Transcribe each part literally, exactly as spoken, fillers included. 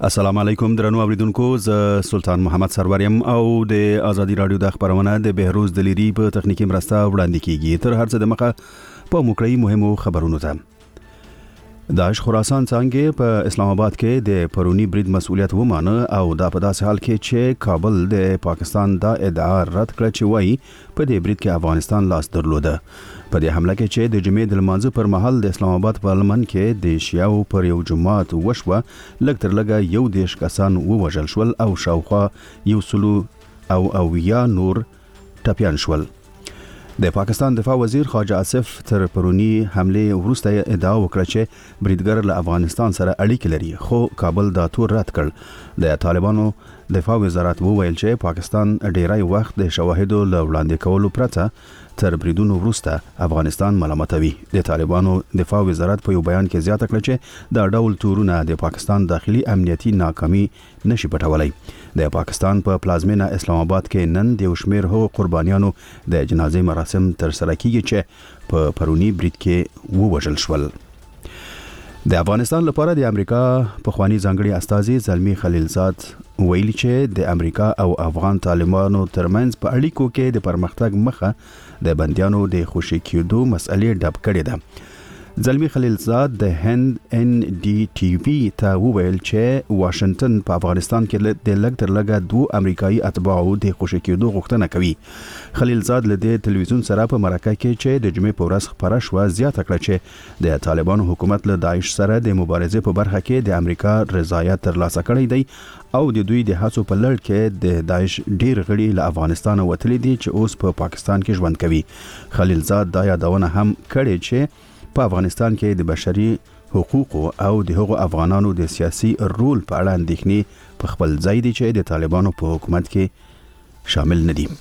السلام علیکم درنو اوریدونکو، ز سلطان محمد سروریم او د ازادي رادیو د خبرونه د بهروز دلیری په تخنیکی مرسته وړاندې کیږي. تر هر څه د مخه په موکړی مهمو خبرونو ته. داعش خراسان څنګه په اسلام آباد کې د پرونی برید مسؤلیت ومانه او دا په داسې حال کې چې کابل د پاکستان دا ادعا رد کړه چې وایي په دې برید کې افغانستان لاس درلوده. په دې حمله کې چې د جمعې د لمانځه پر مهال د اسلام آباد په لمن کې د شیعو پر یو جماعت وشوه، لږ تر لږه یو دیش کسان ووژل شول او شاوخوا یو سلو او اویا نور ټپیان شول. د پاکستان دفاع وزیر خواجه آصف تر پرونی حمله وروسته ادعا وکړه چې بریدګر له افغانستان سره اړیکې لري، خو کابل دا تور رد کړ. د طالبانو دفاع وزارت وویل چې پاکستان ډیری وخت د شواهدو له وړاندې کولو پرته تر بریدونو وروسته افغانستان ملامتوي. د طالبانو دفاع وزارت په یو بیان کې زیاته کړه چې دا ډول تورونه د پاکستان داخلي امنیتي ناکامي نشي پټولای. د پاکستان په پلازمینه اسلام آباد کې نن د شمیر هغو قربانیانو د جنازې مراسم تر سره کیږي چې په پرونی برید کې ووژل شول. د افغانستان لپاره د امریکا پخوانی ځانګړي استازي زلمی خلیلزاد ویلي چې د امریکا او افغان طالبانو ترمنځ په اړیکو کې د پرمختګ مخه د بندیانو د خوشي کېدو مسئلې ډب کړې ده. زلمی خلیلزاد د هند ان ډي ټي وي ته وویل چې واشنگټن په افغانستان کې د لږ تر لږه دوه امریکایي اتباعو د خوشي کېدو غوښتنه کوي. خلیلزاد له دې تلویزیون سره په مرکه کې چې د جمعې په ورځ خبره شوه زیاته کړه چې د طالبانو حکومت له داعش سره د مبارزې په برخه کې د امریکا رضایت ترلاسه کړی دی او د دوی د هڅو په لړ کې د داعش ډیر غړي له افغانستان وتلي دي چې اوس په پا پاکستان کې ژوند کوي. خلیلزاد دا یادونه هم کړې چې په افغانستان کې د بشري حقوقو او د هغو افغانانو د سیاسي رول په اړه اندېښنې په خپل ځای دي چې د طالبانو په حکومت کې شامل نه دي.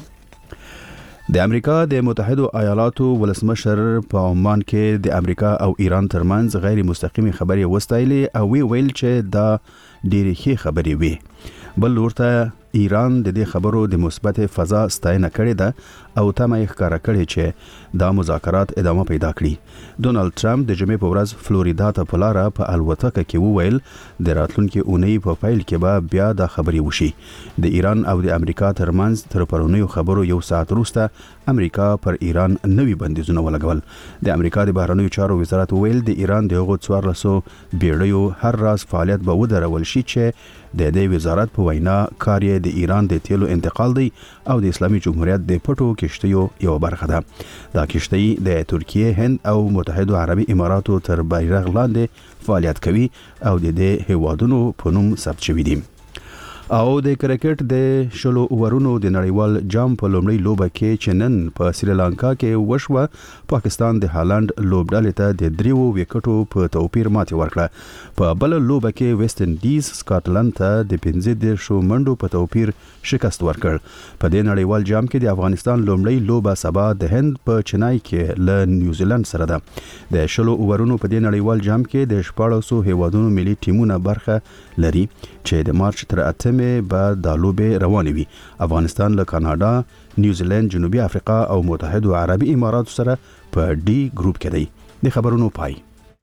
د امریکا د متحدو ایالاتو ولسمشر په عمان کې د امریکا او ایران ترمنځ غیر مستقیمي خبرې وستایلې او وی ویل چې دا ډېرې ښې خبرې وي. بل ورته ایران د دې خبرو د مثبت فضا ستاینه کړې ده او تمه یې ښکاره کړې چې دا مذاکرات ادامه پیدا کړي. ډونالد ټرمپ د جمعې په ورځ فلوریدا ته په لاره په الوتکه کې وویل د راتلونکي اونۍ په پیل کې به بیا دا خبرې وشي. د ایران او د امریکا ترمنځ تر پرونیو خبرو یو ساعت وروسته امریکا پر ایران نوي بندیزونه ولګول. د امریکا د بهرنیو چارو وزارت وویل د ایران د هغو څوارلسو بیړیو هر راز فعالیت به ودرول شي چې د دې وزارت په وینا کار یې د ایران د تیلو انتقال دی او د اسلامي جمهوریت د پټو کشتیو یو برخه ده. دا کشتۍ د ترکیه، هند او متحده عربي اماراتو تر بیرغ لاندې فعالیت کوي او د دې هیوادونو په نوم ثبت شوي دي. او د کرکټ د شلو اورونو د نړیوال جام په لومړۍ لوبه کې چې نن په سریلانکا کې وشوه، پاکستان د هالند لوبډلې ته د دریو وکټو په توپیر ماتې ورکړه. په بل لوبه کې ویسټ انډیز سکاټلند ته د پنځه دیرشو منډو په توپیر شکست ورکړ. په دې نړیوال جام کې د افغانستان لومړۍ لوبه سبا د هند په چنای کې له نیوزیلند سره ده. د شلو اورونو په دې نړیوال جام کې د شپاړسو هیوادونو ملي ټیمونه برخه لري چې د مارچ تر اتمې به دا لوبې روانې وي. افغانستان له کاناډا، نیوزیلند، جنوبي افریقا او متحده عربي اماراتو سره په ډي ګروپ کې دی. د خبرونو پای.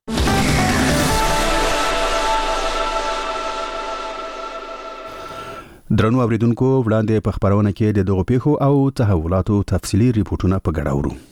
درنو اوریدونکو، وړاندې په خبرونه کې د دغو پیښو او تحولاتو تفصیلي ریپورتونه په ګډه اورو.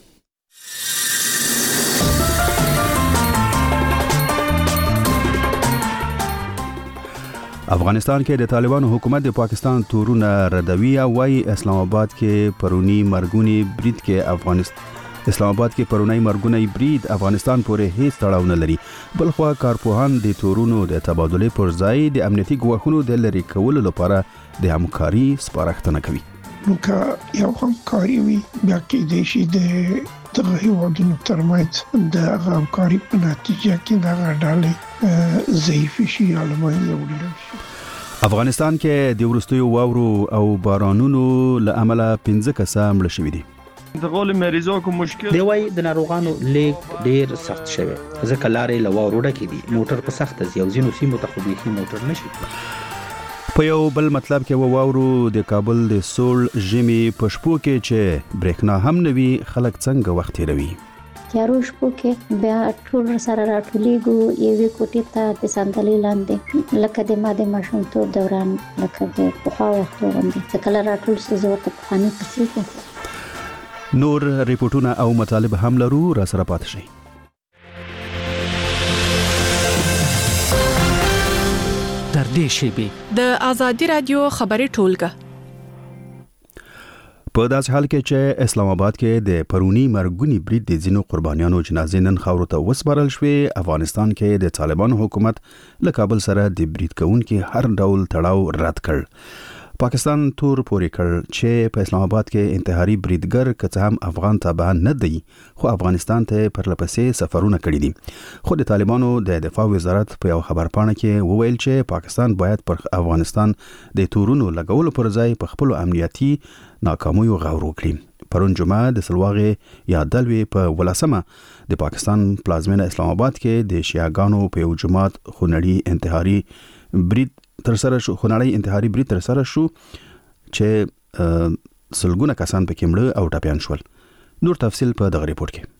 افغانستان کې د طالبانو حکومت د پاکستان تورونه ردوي او وايي اسلام آباد کې پرونی مرګونی برید کې افغانستان اسلام آباد کې پرونی مرګونی برید افغانستان پورې هیڅ تړاو نه لري. بلخوا کارپوهان د تورونو د تبادله پر ځای د امنیتي ګواښونو د لرې کولو لپاره د همکاري سپارښتنه کوي. نو که یو همکاري وي بیا کې د شي د دغه هیوادونو ترمنځ د همکاري په نتیجه کې دغه ډلې ضعیف شي یا له منځه وړل شي. افغانستان کې د وروستیو واورو او بارانونو له امله پنځه کسان مړه شوي دي. د غول مریضو کو مشکل دی وای د ناروغانو لیک ډیر سخت شوی ځکه لارې له واورو ډکې دي. موټر په سخت ځي او ځینو سیمو ته خو بيخي موټر نشي. په یو بل مطلب کې واورو د کابل د سول ژمي په شپو کې چې برېښنا هم نوي خلک څنګه وخت تیروي. تیارو شپو کې بیا ټول سره راټولېږو یوې کوټې ته د صندلۍ لاندې لکه د ما د ماشومتوب دوران لکه د پخوا وختو غوندې چې کله راټول سو زه ورته پخواني کیسې کوم. نور ریپورتونه او مطالب هم لرو، را سره پاتې شئ. در دې شیبې د آزادي رادیو خبري ټولګه په داسې حال کې چې اسلام آباد کې د پرونی مرګونی برید د ځینو قربانیانو جنازې نن خاورو ته وسپارل شوې، افغانستان کې د طالبانو حکومت له کابل سره د برید کوونکو هر ډول تړاو رد کړ. پاکستان تور پورې کړ چې په اسلام آباد کې انتحاري بریدګر که هم افغان تابع نه دی، خو افغانستان ته پرلپسې سفرونه کړي دي. خو د طالبانو د دفاع وزارت په یو خبرپاڼه کې وویل چې پاکستان باید پر افغانستان د تورونو لګولو پر ځای په خپل امنیتي ناکامیو غور وکړي. پرون جمعه د سلواغې یا دلوي په ولسمه د پاکستان پلازمینه اسلام آباد کې د شیعاګانو په یو جماعت خونړي انتحاري برید تر سره شو خونړی انتحاري برید تر سره شو چې سلګونه کسان پکې مړه او ټپيان شول. نور تفصيل په دغه ریپورت کې.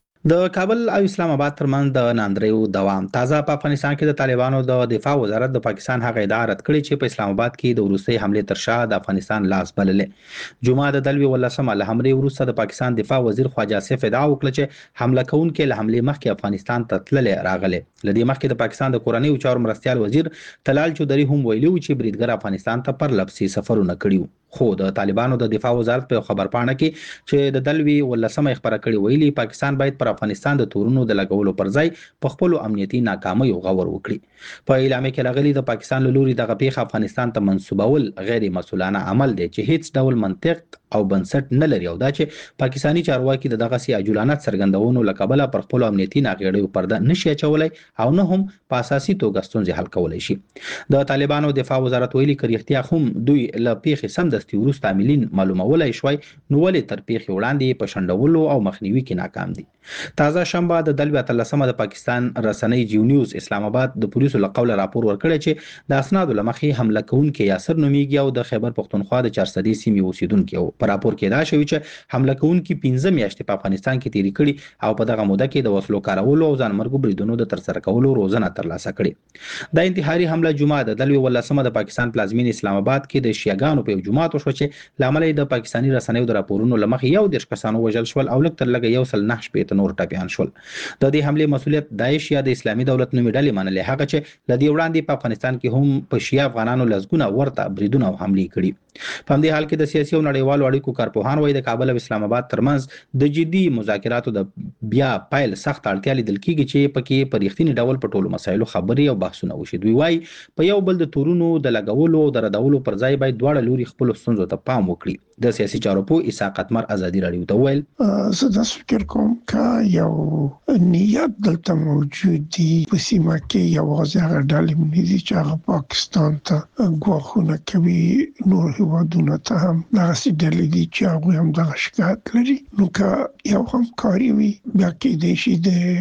د کابل او اسلام آباد ترمنځ د ناندریو دوام. تازه په افغانستان کې د طالبانو د دفاع وزارت د پاکستان هغه ادعا رد کړې چې په اسلام آباد کې د روسي حمله تر شا د افغانستان لاس بللې. جمعه د دلوي ولسمه له حمله وروسته د پاکستان دفاع وزیر خواجه آصف ادعا وکړه چې حمله کوونکي له حمله مخکې افغانستان ته تللې راغلي. لدې مخکې د پاکستان د کورنۍ او چارو مرستيال وزیر طلال چودري هم ویلي و چې بریدګر افغانستان ته پر لپسي سفرونه کړي. خو د طالبانو د دفاع وزارت په خبرپاڼه کې چې د دلوي ولسمه خبره کړې ویلي پاکستان باید پر افغانستان د تورونو د لګولو پر ځای په خپل امنیتي ناکامۍ غور وکړي. په اعلامیه کې راغلي د پاکستان له لوري دغه پیښه افغانستان ته منسوبول غیر مسؤلانه عمل دی چې هیڅ ډول منطق او بنسټ نه لري او دا چې پاکستانی چارواکي دغه سي عجولانه څرګندونو لکبله پر خپل امنیتي ناغېړیو پرده نشي اچولای او نه هم په اساسي توګه ستونزې حل کولای شي. د طالبانو دفاع وزارت ویلي کړي هم دوی له پیښې سمدستي وروسته عاملین معلومولای شوي نو ولې تر پیښې وړاندې په شندولو او مخنیوي کې ناکام دي. تازه شنبه د دلوي اتلسمه د پاکستان رسنۍ جیو نیوز اسلام آباد د پولیسو له قوله راپور ورکړی چې د اسنادو لمخې حمله کوونکي یاسر نومیږي او د خیبر پختونخوا د چارسدي سیمې اوسیدونکي او په راپور کې دا شوی چې حمله کوونکي پنځه میاشتې په افغانستان کې تیری کړي او په دغه موده کې د وسلو کارولو او ځانمرګو بریدونو د ترسره کولو روزنه ترلاسه کړي. د انتحاري حمله جمعه د دلوي ولسمه د پاکستان پلازمین اسلام آباد کې د شیعاګانو په جماعت وشو چې لامل د پاکستانی رسنیو د راپورونو لمخې یو د کسانو وژل شول او لکه تر لګ یو سل نه شپې نور ټپيان شول. د دې حمله مسؤلیت داعش یا د اسلامي دولت نومي ډلې منلې هغه چې لدی وړاندې په افغانستان کې هم په شیعه افغانانو لزګونه ورته بریدونه او حمله کړي. په همدې حال کې د سیاسي او نړیوالو اړیکو کارپوهان وایي د کابل او اسلام آباد ترمنځ د جدي مذاکراتو د بیا پایل سخت اړتیا لیدل کیږي چې پکې په ریښتینی ډول په ټولو مسایلو خبري او بحثونه وشي. دوی وایي په یو بل د تورونو د لګولو او د ردولو پر ځای باید دواړه لوري خپل ستونزو ته پام وکړي. د سیاسي چارو په اسحاق اتمر ازادي رادیو ته ویل زه د فکر کوم چې یو نیت دلته موجود دی په سیمه کې یوازې هغه ډلې مونږ چې هغه پاکستان ته غوښونه کوي نور هیوادونه ته هم دغسې ډلې دي چې هغوی هم دغه شکایت لري. نو که یو همکاري وي بیا کېدای شي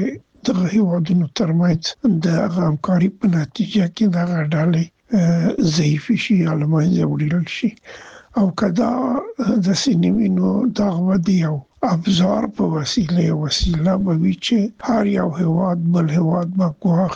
د دغه هیوادونو ترمنځ د هغه همکاري په نتیجه کې دغه ډلې ضعیفې شي یا له منځه وړل شي او که دا داسې نه وي نو دغه به د یو ابزار په وسیله وسیله به وي چې هر یو هیواد بل هیواد به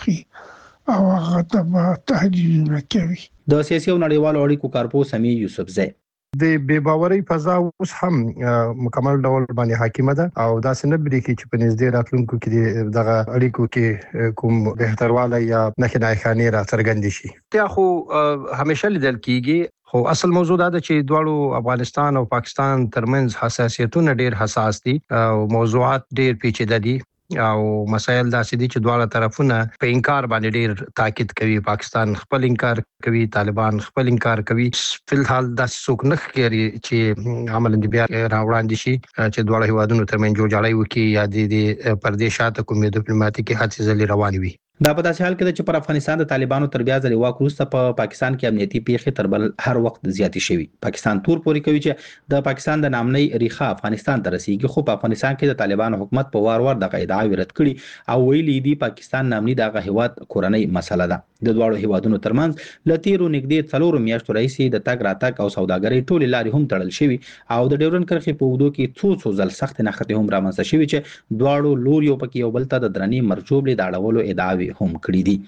ګواښي او هغه ته به تهدیدونه کوي. د سیاسي او نړیوالو اړیکو کارپوه سمی یوسفزی د بې باورۍ فضا اوس هم مکمل ډول باندې حاکمه ده او دا څنګه بری کې چې په نږدې راتلونکو کې دغه اړیکو کې کوم بهترواله یا نه خنای را څرګند شي. ته خو همیشه لیدل کیږي خو اصل موضوع دا ده چې دواړو افغانستان او پاکستان ترمنځ حساسیتونه ډېر حساس دي او موضوعات ډېر پیچیده دي او مسایل داسې دي چې دواړه طرفونه په انکار باندې ډېر تاکید کوي. پاکستان خپل انکار کوي، طالبان خپل انکار کوي. فلحال د څوک نه ښکاري چې عملاً بیا راوړاندې شي چې دواړه هیوادونو ترمنځ جوړجاړی وکړي یا د پردې شاته کومې ډیپلوماټیکي هڅې ځلې روانې وي. دا په داسې حال کې چې پر افغانستان د طالبانو تر بیا ځلې واک وروسته په پا پاکستان کې امنیتي پیښې تر بل هر وخت زیاتې شوي. پاکستان تور پورې کوي چې د پاکستان د نامنۍ ریښه افغانستان ته رسیږي، خو په افغانستان کې د طالبانو حکومت په وار وار د ادعاوې رد کړي او ویلي دي پاکستان نامنۍ دغه هیواد کورنۍ مسله ده. د دواړو هیوادونو ترمنځ ل تیرو نږدې څلورو میاشتو راهیسې د تګ راتګ او سوداګرۍ ټولې لارې هم تړل شوي او د ډیورنډ کرښې په اوږدو کې څو څو ځل سخت نښتې هم رامنځته شوي چې دواړو لوریو پکې یو بل ته د درنې مرجوبلې د اړولو ادعاوې هم کړې دي.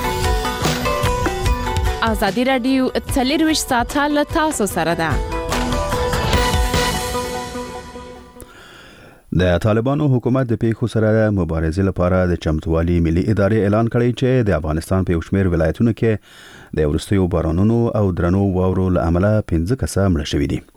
ازادي رادیو څلرویشت ساعته له تاسو سره ده. د طالبانو حکومت د پیښو سره مبارزې لپاره د چمتووالي ملي ادارې اعلان کړی چې د افغانستان په یو شمېر ولایتونو کې د وروستیو بارانونو او درنو واورو له امله پنځه کسه مړه شوي دي.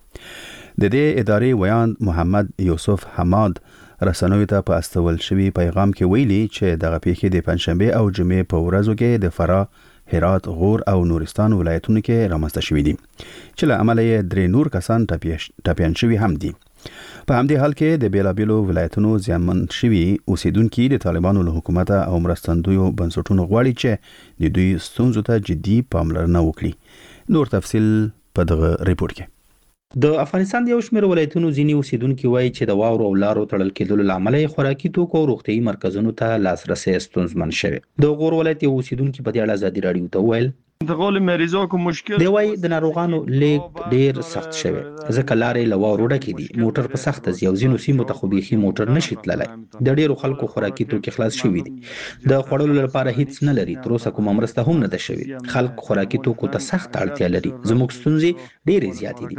د دې ادارې ویاند محمد یوسف حماد رسنوي ته په استول شوي پیغام کې ویلي چې دغه پیښې د پنځشنبه او جمعې په ورځو کې د فراه، هرات، غور او نورستان ولایتونو کې رامنځته شوي دي چې له امله یې درې نور کسان ټپیان شوي هم دي. په همدې حال کې د بیلابیلو ولایتونو زیانمن شوي اوسیدونکي د طالبانو له حکومت او مرستندویو بنسټونو غواړي چې د دوی ستونزو ته جدي پاملرنه وکړي. نور تفصیل په دغه ریپورت کې. د افغانستان د یو شمېر ولایتونو ځینې اوسیدونکي وایي چې د واورو او لارو تړل کېدلو له امله یې خوراکي توکو او روغتیايي مرکزونو ته لاسرسی ستونزمن شوی. د غور ولایت یو اوسیدونکي په دې اړه ازادي رادیو ته وویل انتقال مریضا کو مشکل دی وایي د ناروغانو لیږد ډیر سخت شوی ځکه لارې له واورو ډکې دي، موټر په سخته ځي او ځینو سیمو ته خو بیخي موټر نشي تللی. د ډیرو خلکو خوراکي توکي خلاص شوي دي، د خوړلو لپاره هیڅ نه لري، تر اوسه کومه مرسته هم نه ده شوې. خلک خوراکي توکو ته سخت اړتیا لري. زموږ ستونزې ډېرې زیاتې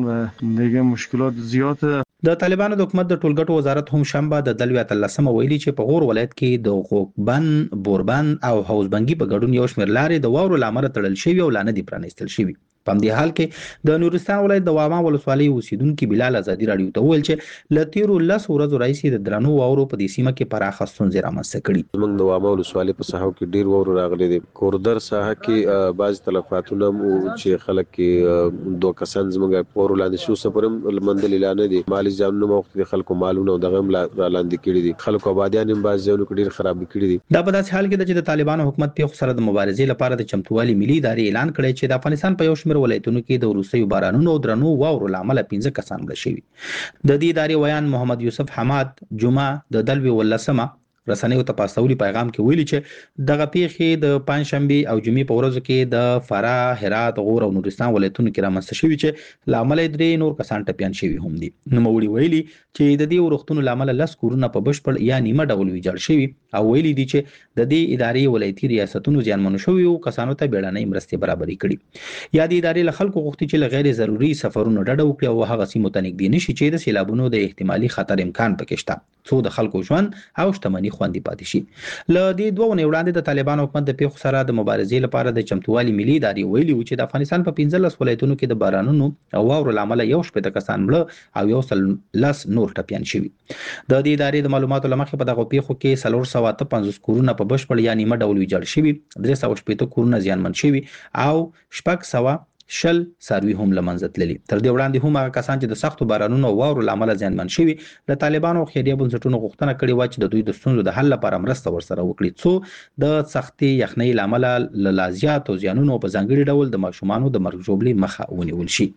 دي. دیگه مشکلات زیاته. د طالبانو د حکومت د ټولګټو وزارت هم شنبه د دلوي اتلسمه ویلي چې په غور ولایت کې د غوکبن، بوربن او حوزبنګي په ګډون یو شمېر لارې د واورو له امله تړل شوي او لا نه دي پرانیستل شوي. په همدې حال کې د نورستان ولایت د واما ولسوالۍ اوسیدونکي بلال ازادي رادیو ته وویل چې له تیرو لس ورځو راهیسې د درنو واورو په دې سیمه کې پراخه ستونزې رامنځته کړي. موږ د واما ولسوالۍ په ساحو کې ډیر واورو راغلي دي. کوردر ساحه کې بعض تلفاتونه او چې خلک کې دوه کسان زموږ په ورو لاندې شو سپرم لمندل اعلان دي. مالی ځانونو وخت د خلکو مالونه او دغه لاندې کړي دي. خلکو آبادیان هم بعض ځایونو کې ډیر خراب کړي دي. دا په داسې حال کې چې د طالبانو حکومت په سره د مبارزې لپاره د چمتووالي ملي ادارې اعلان کړی چې د افغانستان په یو شمېر ولایتونو کې د وروستیو بارانونو او درنو واورو له امله پنځه کسان مړه شوي. د دې ادارې ویاند محمد یوسف حماد جمعه د دلوي ولسمه رسنیو ته په استولي پیغام کې ویلي چې دغه پیښې د پنځشنبه او جمعې په ورځو کې د فراه، هرات، غور او نورستان ولایتونو کې رامنځته شوي چې له امله درې نور کسان ټپیان شوي هم دي. نوموړي ویلي چې د دې ورښتونو له امله لس کورونه په بشپړ یا نیمه ډول ویجاړ شوي او ویلي دي چې د دې ادارې ولایتي ریاستونو زیانمنو شوي او کسانو ته بیړنۍ مرستې برابرې کړي. یا د ادارې له خلکو غوښتي چې له غیر ضروري سفرونو ډډه وکړي او هغه سیمو ته نږدې نشي چې د سیلابونو د احتمالي خطر امکان پکې شته، څو د خلکو ژوند او شتمني خوندي پاتې شي. له دې دوه ونې وړاندې د طالبانو حکومت د پیښو سره د مبارزې لپاره د چمتووالي ملي ادارې ویلي و چې د افغانستان په پنځلس ولایتونو کې د بارانونو او واورو له امله یو شپېته کسان مړه او یو سل لس نور ټپیان شوي. د دې ادارې د معلوماتو له مخې په دغه پیښو کې څلور سوه اته پنځوس کورونه په بشپړ یا نیمه ډول ویجاړ شوي، درې سوه شپېته کورونه زیانمن شوي او شپږ سوه شل څاروي هم له منځه تللي. تر دې وړاندې هم هغه کسان چې د سختو بارانونو او واورو له امله زیانمن شوي له طالبانو او خیریه بنسټونو غوښتنه کړې وه چې د دوی د ستونزو د حل لپاره مرسته ورسره وکړي، څو د سختې یخنۍ له امله له لا زیاتو زیانونو په ځانګړي ډول د ماشومانو د مرګ ژوبلې مخه ونیول شي.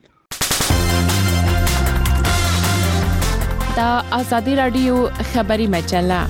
دا ازادي رادیو خبري مجله.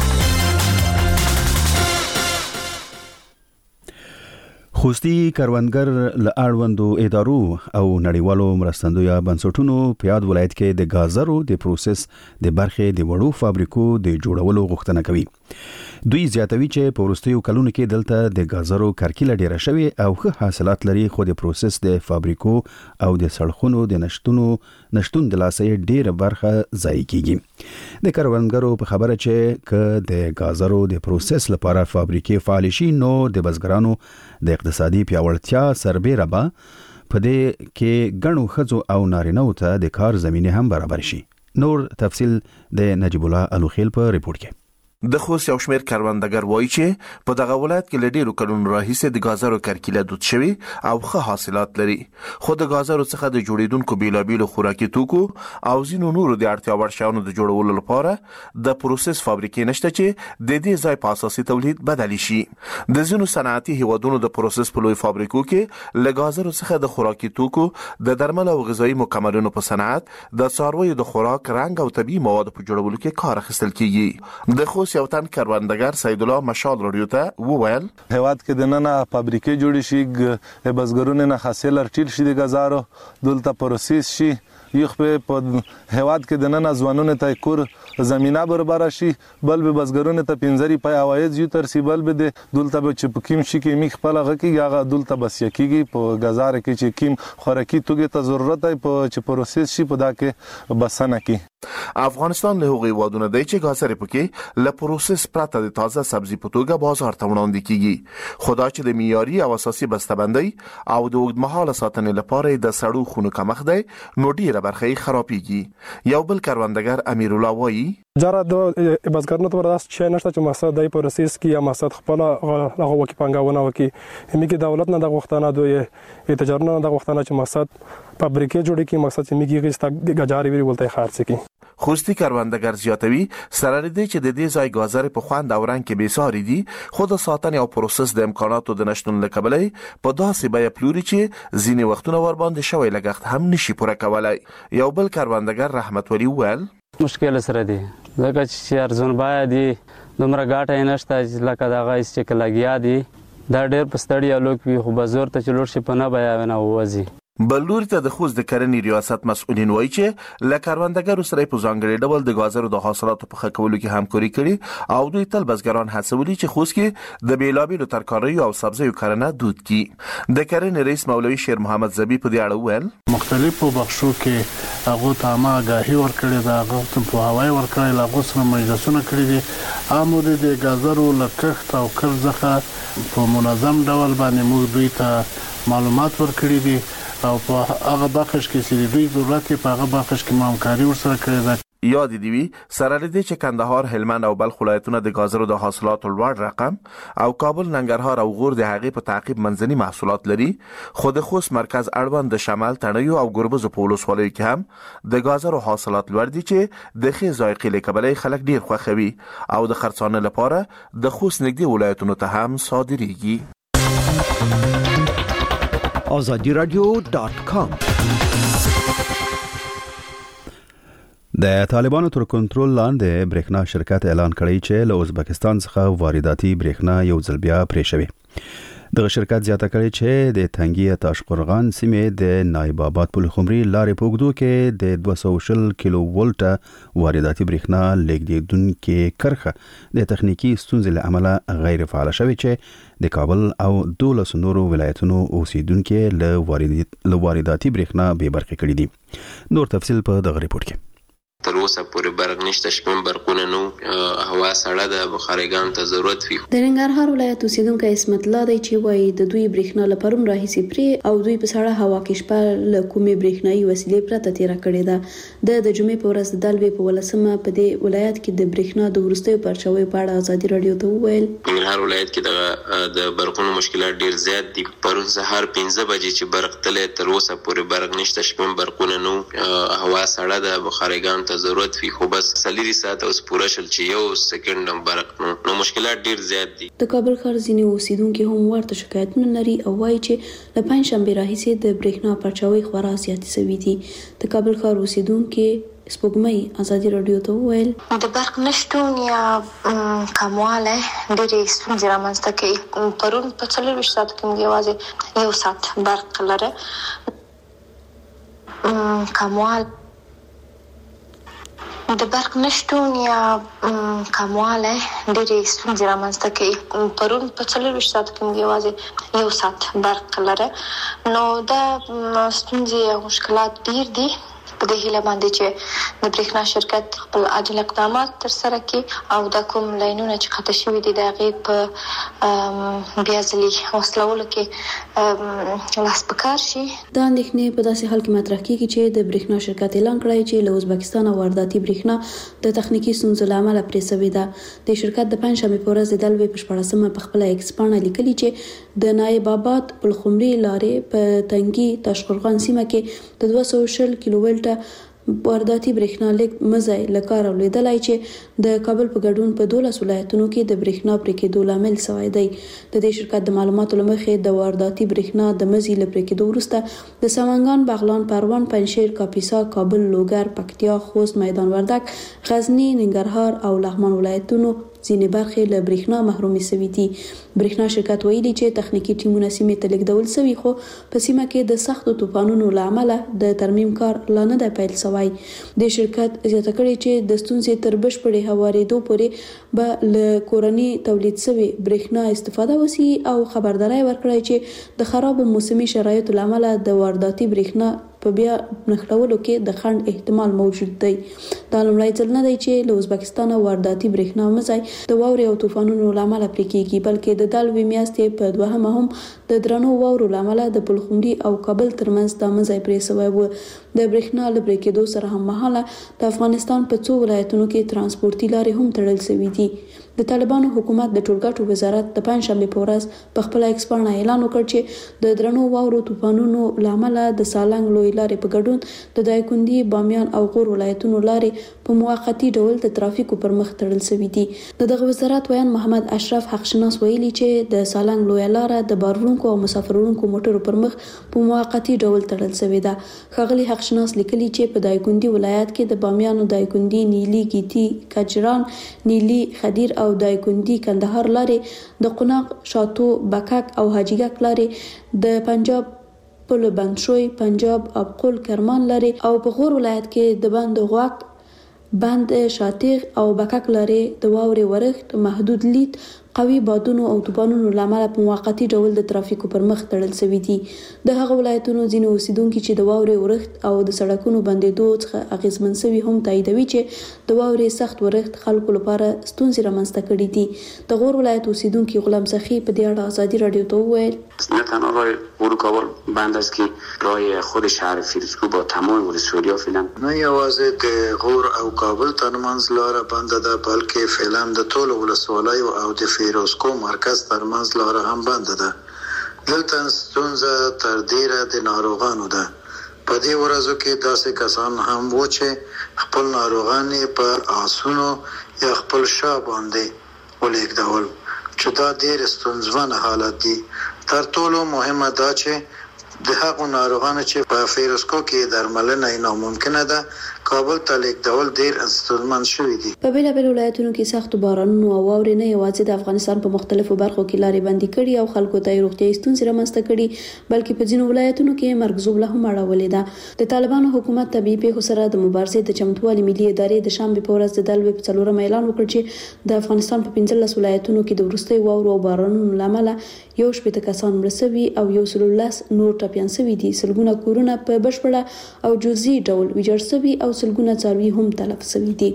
خوستي کروندګر له اړوندو ادارو او نړیوالو مرستندویه بنسټونو په یاد ولایت کې د ګازرو د پروسس د برخې د وړو فابریکو د جوړولو غوښتنه کوي. دوی زیاتوي چې په وروستیو کلونو کې دلته د ګازرو کرکیله ډیره شوې او ښه حاصلات لري، خو د پروسس د فابریکو او د سړکونو د نشټونو نشټون د لاسې ډیره برخه ضایع کیږي. د کروندګرو په خبره چې ک د ګازرو د پروسس لپاره فابریکې فعال شي نو د بزګرانو د اقتصادي پیاوړتیا سربېره به په دې کې ګڼو ښځو او نارینه‌و ته د کار زمینه هم برابر شي. نور تفصیل د نجیب الله الوخیل په ریپورت کې. د خوست یو شمېر کروندګر وایي چې په دغه ولایت کې له ډېرو کلونو راهیسې د ګازرو کرکیله دود شوي او ښه حاصلات لري، خو د ګازرو څخه د جوړېدونکو بیلابیلو خوراکي توکو او ځینو نورو د اړتیا وړ شیانو د جوړولو لپاره د پروسس فابریکې نشته چې د دې ځای په اساسي تولید بدلی شي. د ځینو صنعتي هیوادونو د پروسس په لوی فابریکو کې له ګازرو څخه د خوراکي توکو، د درمل او غذایي مکملونو په صنعت، د څارویو د خوراک، رنګ او طبي موادو په جوړولو کې کار اخیستل کیږي. د خوست اوس یو تن کروندګر سید الله مشال رادیو ته وویل هواد کې د ننه فابریکې جوړې شي بزګرونو نه حاصل ارټیل شي د غزارو دلته پروسس شي یو په هواد کې د نن ځوانونو ته کور زمينه برابر شي بل به بزګرونو ته پنځري پای اوایز یو تر سی بل به د دلته به چپکیم شي کې میخ په لغه کې هغه دلته بس یکیږي په غزار کې چې کیم خوراکي توګه ته ضرورت دی په چې پروسس شي په دا کې بسنه کې افغانستان له هغوی وادونه دی چې غازر پکې له پروسس پرته د تازه سبزي په توګه بازار ته وړاندې کیږي خدا چې د معیاري او اساسي بسته‌بندۍ او د اوږدمهاله ساتنې لپاره د سړو خونو کمښت دی نو ډیره برخه خرابېږي یو بل کروندګر امیر الله وایي جره د بزګرانو ته ورته چې نشته چې مقصد د پروسس کې یا مقصد خپل هغه وکی پنګاونه وکي همي کې دولت نه د غوښتنه دوی تجارت نه د غوښتنه چې مقصد فابریکې جوړې کی مقصد چې میږي غیستا غجاري ویل ولته خارڅ کی خوستی کروندګر زیاتوي سره لري چې د دې ځای غازر په خوند او رنگ کې بیساري دي خود ساتنه او پروسس د امکاناتو د نشټون لکبلې په داسې بیا پلوري چې ځینې وختونه ور باندې شوی لګښت هم نشي پوره کولای یو بل کروندګر رحمت ولی ویل مشکل سره دي لکه چې ارزون باید دومره ګاټه نشته چې لکه دغه چې لګیا دي دا ډېر پستړی الوک وي خو بازار ته چلوړ شي په نه بیا نه وځي بلور ته د خوست د کرنې ریاست مسؤلین وایي چې ل کروندګرو سره په ځانګړي ډول د غازرو د حاصلاتو په ښه کولو کې همکاري کړي او دوی تل بزګران هڅولي چې خوست کې د بیلابیلو ترکاریو او سبزیو کرنه دود کی د کرنې رئیس مولوي شیر محمد زبی په دې اړه ویل مختلفو بخشو کې هغه ته ما غاهي ورکړي دا هغه ته په هواي ورکړي لا غوسره مجلسونه کړی دي امود د غازرو لکښت او کرزخه په منظم ډول باندې موږ دوی ته معلومات ورکړي دي او په هغه بخش کې چې دوی ضرورت په هغه بخش کې مامکاري ورسره کړې ده یاد دی وی سره لدی چې کندهار هلمند او بلخ ولایتونه د غازرو د حاصلاتو لوړ رقم او کابل ننګرهار او غور د هغې په تعقیب منځني محصولات لري خو د خوست مرکز اړوند د شمال تڼیو او ګربز په ولسوالیو کې هم د غازرو حاصلات لوړ دي چې د ښې ذایقې لکبلې خلک ډیر خوښوي او د خرڅانه لپاره د خوست نږدې ولایتونو ته هم صادریږي آزادی رادیو دات کام د طالبانو تر کنټرول لاندې برېښنا شرکت اعلان کړی چې له ازبکستان څخه وارداتي برېښنا یو ځل بیا پرې شوی دغه شرکت زیاته کړی چې د تنګي تاشقرغان سیمې د نایب آباد پلخمري لارې په اوږدو کې د دوه سوه کیلو ولټه وارداتي برېښنا لیږدونکې کرښه د تخنیکی ستونزې له امله غیر فعال شوې چې د کابل او دولس نورو ولایتونو اوسیدونکو له وارداتي برېښنا بې برخې کړي دي نور تفصیل په دغه ریپورت کې تر اوسه پورې برق نشته شپږ برقونه نو هوا سړه ده بخارګان ته ضرورت وي د ننګرهار ولایت اوسیدونکو اسمت الله دی چې وایي د دوی برېښنا لپاره راهیسي پرې او دوی په سړه هوا کې شپه له کومې برېښنايي وسیلې پرته تیر کړې ده د د جمعې په ورځ د دلوي په ولسمه په دې ولایت کې د برېښنا د ورستیو پرچاوي په اړه ازادي رادیو ته وویل ننګرهار ولایت کې د برقونو مشکلات ډیر زیات دي پرون سهار پنځه بجې چې برق تلې تر اوسه پورې برق نشته شپږ برقونه نو هوا سړه ده بخارګان ضرورت وي خو بس سلیری ساعت اوس پوره شل چې یو سکند هم برق نو نو مشکلات ډیر زیات دي د کابل ښار ځینې اوسیدونکو هم ورته شکایتونه لري او وایي چې له پنځ شنبې راهیسې د برېښنا پرچاوي خورا زیاتې شوي دي د کابل ښار اوسیدونکو سپوږمۍ ازادي رادیو ته وویل د برق نشتون یا کمواله ډېرې ستونزې رامنځته کوي پرون په څلوېښت ساعتو کې موږ یوازې یو ساعت برق لرو کموال د برق نشتون یا کمواله ډېرې ستونزې رامنځته کوي پرون په څلوېښت ساعتو کې موږ یوازې یو ساعت برق لرو نو دا ستونزې او مشکلات ډېر دي په دې هیله باندې چې د برېښنا شرکت خپل عاجل اقدامات ترسره کړي او د کوم لاینونه چې قطع شوي دي د هغې په بیا ځلي وصلولو کې لاس په کار شي دا اندېښنې په داسې حال کې مطرح کېږي چې د برېښنا شرکت اعلان کړی چې له ازبکستانه وارداتي برېښنا د تخنیکي ستونزو له امله پرې شوې ده د شرکت د پنجشنبې په ورځ د دلوي په شپاړسمه په خپله ایکس پاڼه لیکلي چې د نایب آباد پلخمري لارې په تنګي تاشقرغان سیمه کې د دوه سوه کیلو ولټه وارداتي برېښنا لیږد مزی له کاره لوېدلی چې د کابل په ګډون په دولس ولایتونو کې د برېښنا پرې کېدو لامل شوی دی د دې شرکت د معلوماتو له مخې د وارداتي برېښنا د مزي له پرې کېدو وروسته د سمنګان بغلان پروان پنجشیر کاپیسا کابل لوګر پکتیا خوست میدان وردګ غزنی ننګرهار او لغمان ولایتونو ځینې برخې له برېښنا محرومې شوي دي. برېښنا شرکت ویلي چې تخنیکی ټیمونه سیمې ته لیږدول شوي، خو په سیمه کې د سختو طوفانونو له امله د ترمیم کار لا نه دی پیل شوی. د شرکت زیاته کړې چې د ستونزې تر بشپړې هوارېدو پورې به له کورني تولید شوي برېښنا استفاده وشي او خبرداری ورکړی چې د خرابو موسمي شرایطو له امله د وارداتي برېښنا په بیا نښلولو کې د خنډ احتمال موجود دی. دا لومړی ځل نه دی چې له ازبکستان وارداتي برېښنا مزای د واورې او طوفانونو له امله پرې کېږي، بلکې د دلوي میاشتې په دوهمه هم د درنو واورو له امله د پلخمري او کابل ترمنځ دا مزای پرې شوی و. د برېښنا له پرې کېدو سره هم مهاله د افغانستان په څو ولایتونو کې ترانسپورتي لارې هم تړل شوي دي. د طالبانو حکومت د ټولګټو وزارت د پنځشنبه په ورځ په خپل ایکسپانه اعلان وکړ چې د درنو واورو طوفانونو له امله د سالنګ لوی لارې په ګډون د دایکنډي، بامیان او غور ولایتونو لارې په موقتی ډول د ترافیکو پر مخ تړل شوي دي. د دغه وزارت ویان محمد اشرف حقشناس ویلي چې د سالنګ لوی لار د بارونکو او مسافرونکو موټرو پر مخ په موقتی ډول تړل شوې ده. ښاغلي حقشناس لیکلي چې په دایکنډي ولایت کې د بامیانو، دایکنډي، نیلي، ګیتی، کجران، نیلي، خدیر او دایکنډي کندهار لارې، د قوناق، شاتو، بکک او حاجیګک لارې، د پنجاب پل بندشوی، پنجاب ابقول کرمان لارې او په غور ولایت کې د بند غواک، بند شاتیغ او بکک لارې د واورې ورښت، محدود لید، قوي بادونو او طوفانونو له امله په موقتی ډول د ترافیکو پر مخ تړل شوي دي. د هغه ولایتونو ځینې اوسیدونکي چې د واورې ورښت او د سړکونو بندېدو څخه اغېزمن شوي هم تاییدوي چې د واورې سخت ورښت خلکو لپاره ستونزې رامنځته کړي دي. د غور ولایت اوسیدونکي غلام سخی په دې اړه ازادي رادیو ته وویل: نه تنها راه ورود کابل بند است که راه خود شهر فیروزکوه با تمام ولسوالی‌ها فعلا نه یوازې د غور او کابل ترمنځ لاره بنده ده، بلکې فعلا د ټولو ولسوالیو او د فیروزکو مرکز ترمنځ لاره هم بنده ده. دلته ستونزه تر ډیره د ناروغانو ده. په دې ورځو کې داسې کسان هم وو چې خپل ناروغان په آسونو یا خپل شا باندې ولېږدول، چې دا ډېر ستونزمن حالت دی. تر ټولو مهمه دا چې د هغو ناروغانو چې په فیروزکو کې درملنه یې ناممکنه ده کابل ته لیږدول ډېر ستونزمن شوي دي. په بېلابېلو ولایتونو کې سختو بارانونو او واورې نه یوازې د افغانستان په مختلفو برخو کې لارې بندي کړي او خلکو ته یې روغتیایي ستونزې رامنځته کړي، بلکې په ځینو ولایتونو کې مرګ ژوبله هم اړولې ده. د طالبانو حکومت طبیعي پیښو سره د مبارزې د چمتووالي ملي ادارې د شنبې په ورځ د دلوي په څلورم اعلان وکړ چې د افغانستان په پنځلس ولایتونو کې د وروستیو واورو او بارانونو له امله یو شپېته کسان مړه شوي او یو سل لس نور ټپیان شوي دي. سلګونه کورونه په بشپړه او جزئي ډول ویجاړ شوي او سلګونه څاروي هم تلف شوي دي.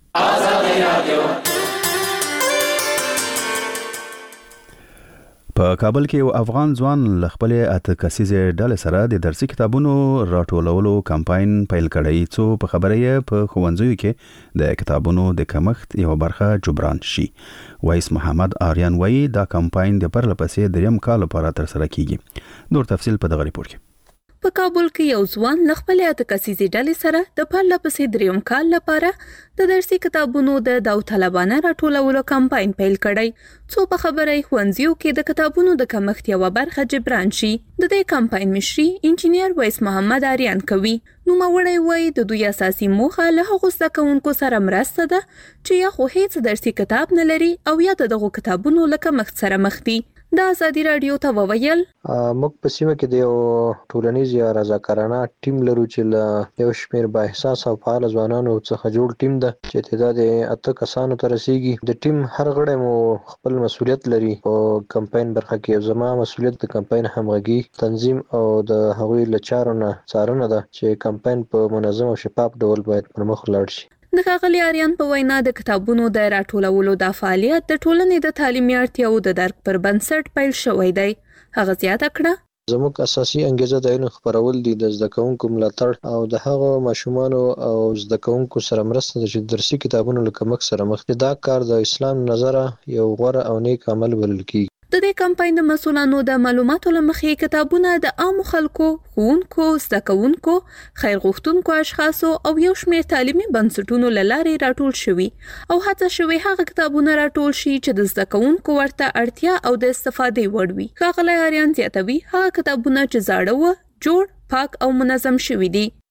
په کابل کې یو افغان ځوان له خپلې اته کسیزې ډلې سره د درسي کتابونو راټولولو کمپاین پیل کړی، څو په خبره یې په ښوونځیو کې د کتابونو د کمښت یو برخه جبران شي. وایس محمد آریان وایي دا کمپاین د پرله پسې دریم کال لپاره ترسره کیږي. نور تفصیل په دغه ریپورت کې. په کابل کې یو ځوان له خپلې اته کسیزې ډلې سره د پرله پسې دریم کال لپاره د درسي کتابونو د داوطلبانه راټولولو کمپاین پیل کړی، څو په خبره یې ښوونځیو کې د کتابونو د کمښت یوه برخه جبران شي. د دې کمپاین مشري انجینیر وایس محمد آریان کوي. نوموړی وایي د دوی اساسي موخه له هغو زده کوونکو سره مرسته ده چې یا خو هیڅ درسي کتاب نه لري او یا د دغو کتابونو له کمښت سره مخ دي. د ازادي رادیو ته وویل: موږ په سیمه کې د یو ټولنیز یا رضاکارانه ټیم لرو چې له یو شمېر با احساس او فعال ځوانانو څخه جوړ ټیم ده چې تعداد یې اته کسانو ته رسیږي. د ټیم هر غړی مو خپل مسؤلیت لري. په کمپاین برخه کې زما مسؤلیت د کمپاین همغږي، تنظیم او د هغوی له چارو نه څارنه ده چې کمپاین په منظم او شفاف ډول باید پرمخ لاړ شي. د ښاغلي آریان په وینا د کتابونو د راټولولو دا فعالیت د ټولنې د تعلیمي اړتیاوو د درک پر بنسټ پیل شوی دی. هغه زیاته کړه: زموږ اساسي انګیزه د علم خپرول دي، د زده کوونکو ملاتړ او د هغو ماشومانو او زده کوونکو سره مرسته ده چې درسي کتابونو له کمښت سره مخ دي. دا کار د اسلام نظره یو غوره او نیک عمل بلل کیږي. د دې کمپاین د مسؤلانو د معلوماتو له مخې کتابونه د عامو خلکو، ښوونکو، زده کوونکو، خیر غوښتونکو اشخاصو او یو شمېر تعلیمي بنسټونو له لارې راټول شوي او هڅه شوې هغه کتابونه راټول شي چې د زده کوونکو ورته اړتیا او د استفادې وړ وي. ښاغلی آریان زیاتوي هغه کتابونه چې زاړه وه، جوړ، پاک او منظم شوي دي.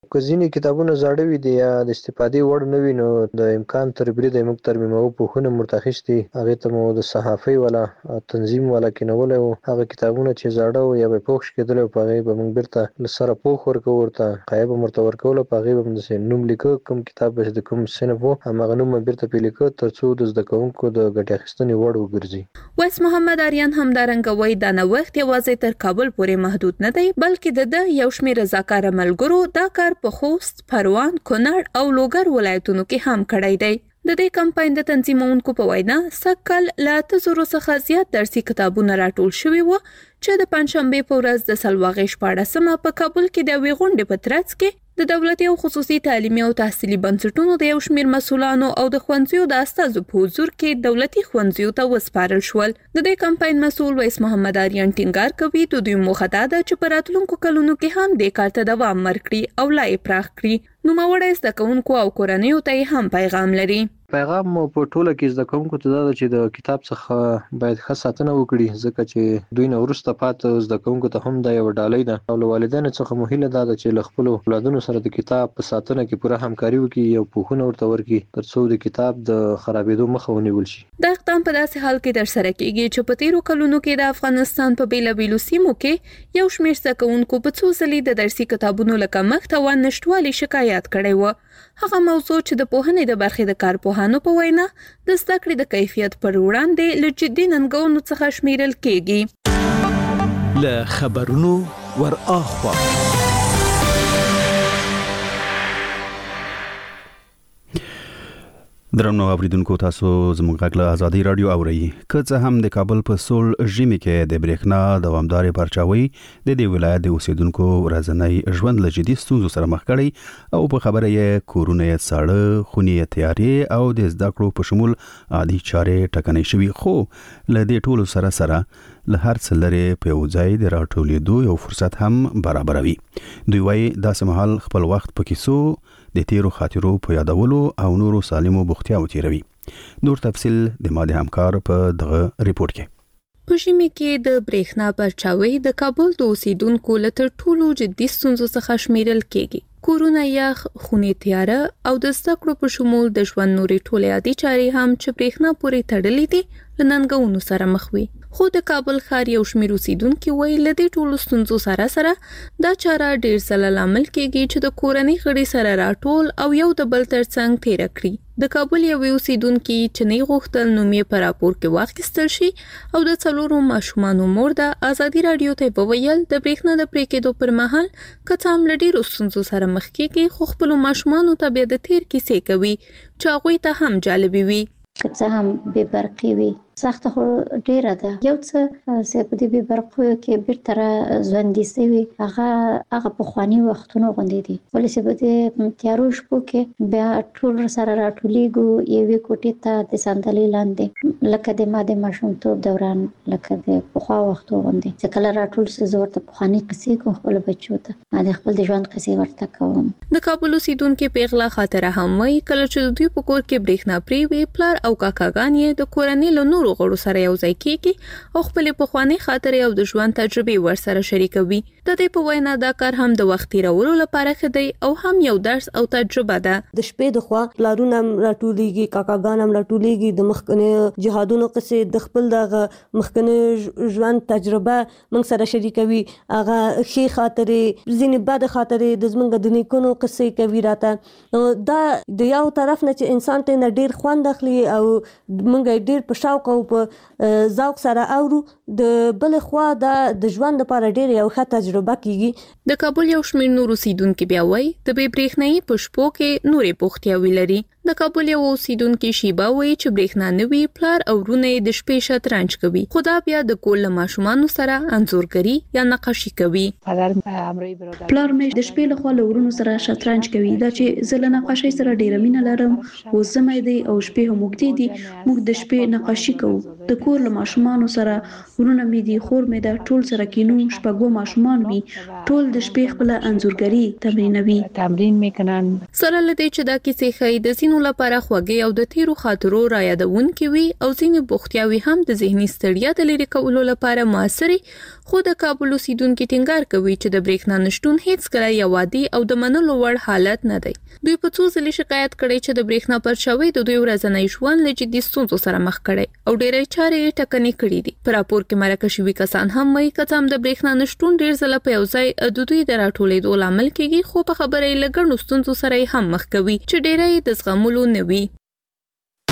کزینی کتابونه زاړه وي دي یا د استفادې وړ نه وي نو د امکان تر بریده موږ ترمیمو په خونه مرتخص دي هغه ته مو د صحافي ولا تنظیم ولا کینول او هغه کتابونه چې زاړه او یا به پوښ کېدل په هغه به موږ برته لسره پوښ ورکو ورته قایب مرتور کول په هغه به د نوم لیکو کوم کتاب به د کوم صنف وو هغه نوم برته پیلیکو ترڅو د زده کوونکو د ګټه اخیستنې وړ وګرځي. ویس محمد آریان هم دارنګ وای دا نوښت یوازې تر کابل پورې محدود نه دی بلکې د یو شمېر رضاکار ملګرو دا کار په خوست، پروان، کونړ او لوګر ولایتونو کې هم کړی دی. د دې کمپاین د تنظیمونکو په وینا سکل لا تزورو څخه زیات درسي کتابونه راټول شوي وو چې د پنځشنبه په ورځ د سلواغې شپاړسمه په کابل کې د وی غونډې په ترڅ کې د دولتي او خصوصي تعلیمي او تحصیلي بنسټونو د یو شمېر مسولانو او د ښوونځیو د استادو په حضور کې دولتي ښوونځیو ته وسپارل شول. د دې کمپاین مسول ویس محمد آریان ټینګار کوي د دوی موخه دا ده چې په راتلونکو کلونو کې هم دې کار ته دوام ورکړي او لا یې پراخ کړي. نوموړی زده کوونکو او کورنیو ته هم پیغام لري. پیغام مو په ټوله کې زده کوونکو ته دا چې د کتاب څخه باید ښه ساتنه وکړي ځکه چې دوی نه وروسته پاتې زده کوونکو ته هم دا یو ډالۍ ده او له والدینو څخه مو هیله ده چې له خپلو اولادونو سره د کتاب په ساتنه کې پوره همکاري وکړي او پوهونه ورته ورکړي ترڅو د کتاب د خرابېدو مخه ونیول شي. دا اقدام په داسې حال کې ترسره کیږي چې په تیرو کلونو کې د افغانستان په بیلابیلو سیمو کې یو شمېر زده کوونکو په څو ځلې د درسي کتابونو له کمښت او نشټوالي شکایت کړی و. هغه موضوع چې د پوهنې د برخې د کارپوهانو په وینا د زده کړې د کیفیت پر وړاندې له جدي ننګونو څخه شمیرل کېږي. له خبرونو ور اخوا درنو اوریدونکو تاسو زموږ غږ له ازادي رادیو اورئ. که څه هم د کابل په سول ژمي کې د برېښنا دوامداري پرچاوي د دې ولایت د اوسیدونکو ورځنی ژوند له جدي ستونزو سره مخ کړي او په خبره یې کورونه یې ساړه، خونې یې تیارې او د زده کړو په شمول عادي چارې ټکنۍ شوي خو له دې ټولو سره سره له هر څه لرې په یو ځای د راټولېدو یو فرصت هم برابروي. دوی وایي داسې مهال خپل وخت په کیسو د تیرو خاطرو په یادولو او نورو سالمو بوختیاو تیروي. نور تفصیل د ماده همکار په دغه ریپورت کې. په ژمي کې د برېښنا پرچاوي د کابل د اوسیدونکو له تر ټولو جدي ستونزو څخه شمیرل کېږي. کورونه یخ، خونې تیاره او د زده کړو په شمول د ژوند نورې ټولې عادي چارې هم چې برېښنا پورې تړلې دي له ننګونو سره مخ وي. خو د کابل ښار یو شمېر اوسیدونکي وایي له دې ټولو ستونزو سره سره دا چاره ډېر ځله لامل کېږي چې د کورنۍ غړي سره راټول او یو د بل تر څنګ تیره کړي. د کابل یو اوسیدونکي چې نه غوښتل نوم یې په راپور کې واخیستل شي او د څلورو ماشومانو مور د ازادي رادیو ته وویل د برېښنا د پرې کېدو پر مهال که څه هم له ډېرو ستونزو سره مخ کېږي خو خپلو ماشومانو ته بیا د تیر کیسې کوي چې هغوی ته هم جالبې وي. که څه هم بې برقي وي سخته خو ډیره ده. یو څه چې په دې بې برقیو کې بیرته را ژوندي سوي هغه هغه پخواني وختونه غوندې دي ولې چې په دې تیارو شپو کې بیا ټول سره راټولېږو یوې کوټې ته د صندلۍ لاندې لکه د ما د ماشومتوب دوران لکه د پخوا وختو غوندې چې کله راټول سي زه ورته پخواني قصې کوم خپلو بچو ته د خپل د ژوند قصې ورته کوم. د کابل اوسیدونکي پیغله خاطره هم وایي کله چې دوی په کور کې برېښنا پرې وي پلار او کاکاګان یې د کورنۍ له نورو غړو سره یو ځای کېږي او خپل پخواني خاطرې او د ژوند تجربې ورسره شریکوي. د دې په وینا دا کار هم د وخت تیرولو لپاره ښه دی او هم یو درس او تجربه ده. د شپې د خوا پلارونه هم راټولېږي، کاکاګان هم راټولېږي، د مخکنی جهادونو قصې د خپل د مخکنی ژوند تجربه موږ سره شریکوي. هغه ښې خاطرې، ځینې بد خاطرې د زموږ د نیکونو قصې کوي راته. دا د یو طرف نه چې انسان ته ډېر خوند اخلي او موږ ډېر په شوق او په ذوق سره اورو، د بل خوا د ژوند لپاره ډېر یو ښه تجربه کیږي. د کابل یو شمېر نور اوسیدونکي بیا وایي د بې برېښنایي په شپو کې نورې بوختیاوې لري. د کابل یو اوسیدونکي شیبه وایي چې برېښنا نه وي پلار او ورونه یې د شپې شطرنج کوي خو دا بیا د کور له ماشومانو سره انځورګري یا نقاشي کوي. پلار مې د شپې له خوا له ورونو سره شطرنج کوي. دا چې زه له نقاشۍ سره ډېره مینه لرم او زمای دی او شپې هم اوږدې دي موږ د شپې نقاشي کوو. د کور له ماشومانو سره ورونه مې دي، خور مې ده، ټول سره کینو، شپږو ماشومان وي، ټول د شپې خپل انځورګري تمرینوي. تمرین میکنن. سره لدې چې دا کیسې ښایي د ځینو کسانو لپاره خوږې او د تیرو خاطرو را یادونکې وي او ځینې بوختیاوي هم د ذهني ستړیا د لرې کولو لپاره موثرې، خو د کابل اوسیدونکو ټینګار کوي چې د برېښنا نشټون هیڅ کله یو عادي او د منلو وړ حالت نه دی. دوی په څو ځلې شکایت کړی چې د برېښنا پرچاوي د دوی ورځنی ژوند له جدي ستونزو سره مخ کړي او ډېرې چارې یې ټکنۍ کړې دي. په راپور کې مرکه شوي کسان هم وایي که هم د برېښنا نشټون ډېر ځله په یو ځای د دوی د راټولېدو لامل کېږي، خو په خبره یې له ګڼو ستونزو سره هم مخ کوي چې ډېری د زغملو نه وي.